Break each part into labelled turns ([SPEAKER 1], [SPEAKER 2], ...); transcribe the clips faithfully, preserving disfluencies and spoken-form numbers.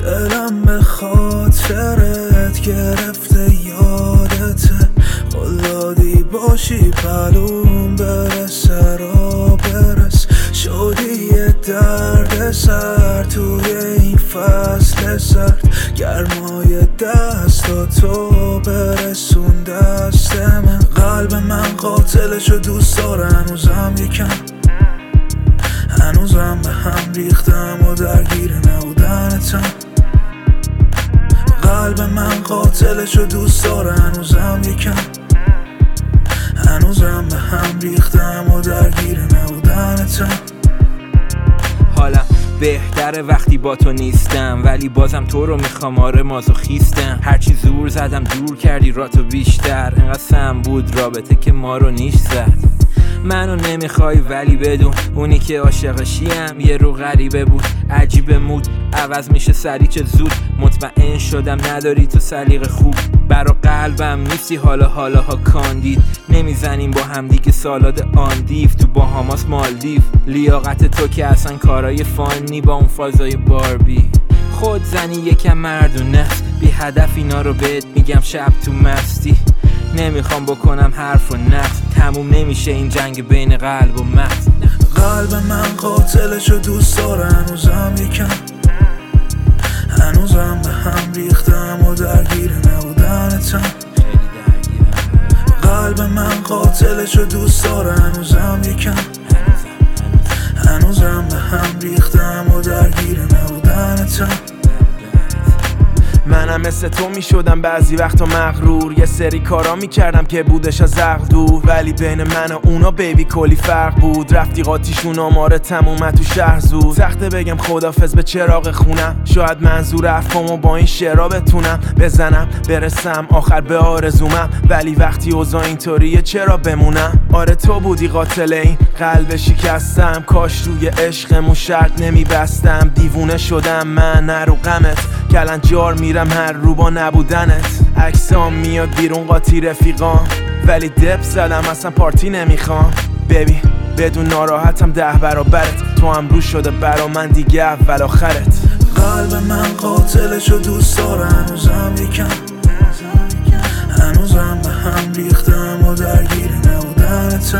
[SPEAKER 1] دلم به خاطرت گرفته یادته، قلادی باشی پلوم برسه را برس، شدی یه درد سر توی این فصل سرد، گرمای دستاتو برسون دست من. قلب من قاتلشو دوست داره، هنوزم یکم هنوزم به هم ریختم و درگیر نبودنتم. قلب من قاتلشو دوست داره، هنوزم یکم هنوزم به هم ریختم و درگیر نبودنتم.
[SPEAKER 2] حالم بهتره وقتی با تو نیستم، ولی بازم تو رو میخوام، آره مازوخیستم. هرچی زور زدم دور کردی راتو بیشتر، انقدر سم بود رابطه که ما رو نیش زد. منو نمیخوای ولی بدون اونی که عاشقشیم یه رو غریبه بود، عجیب مود عوض میشه سری چه زود. مطمئن شدم نداری تو سلیقه خوب، برا قلبم نیستی حالا حالاها کاندید. نمیزنیم با هم دیگه سالاد آندیف تو باهاماس مالدیف. لیاقت تو که اصلا کارای فانی با اون فازای باربی. خود زنی یکم مردونه بی هدف اینا رو بهت میگم شب تو مستی. نمیخوام بکنم حرف و نقص، تموم نمیشه این جنگ بین قلب و مغز.
[SPEAKER 1] قلب من قاتلشو دوست داره، هنوزم یکم هنوزم به هم ریختم و درگیر نبودنتم. قلب من قاتلشو دوست داره، هنوزم یکم هنوزم به هم ریختم و درگیر نبودنتم.
[SPEAKER 3] منم مثل تو می شدم بعضی وقتا مغرور، یه سری کارا می کردم که بودش از عقل دور، ولی بین من و اونا بیبی کلی فرق بود. رفتی قاطیشون آماره تموم تو شهر زود، سخته بگم خدافظ به چراغ خونم. شاید منظور افکامو با این شعرها بتونم بزنم برسم آخر به آرزومم، ولی وقتی اوضاع اینطوریه چرا بمونم. آره تو بودی قاتل این قلب شکستم، کاش روی عشقمون شرط نمی بستم. دیوونه شدم من نرو غمت، کلنجار میرم هر رو با نبودنت. عکسام میاد بیرون قاطی رفیقام، ولی دپ زدم اصلا پارتی نمیخوام. بیبی بدون ناراحتم ده برابرت، تو هم رو شده برا من دیگه اول آخرت.
[SPEAKER 1] قلب من قاتلشو دوست داره، هنوزم یکم هنوزم به هم ریختم و درگیر نبودنتم.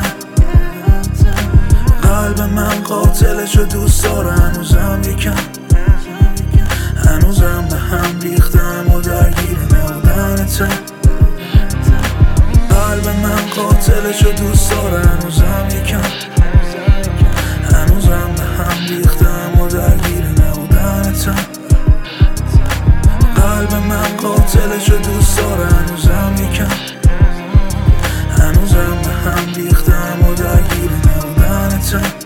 [SPEAKER 1] قلب من قاتلشو دوست داره، هنوزم یکم هنوزم به هم ریختم و درگیر نبودنتم. قلب من قاتلشو دوست داره، هنوزم یکم هنوزم به هم ریختم و درگیر نبودنتم. قلب من قاتلشو دوست داره، هنوزم یکم هنوزم به هم ریختم و درگیر نبودنتم.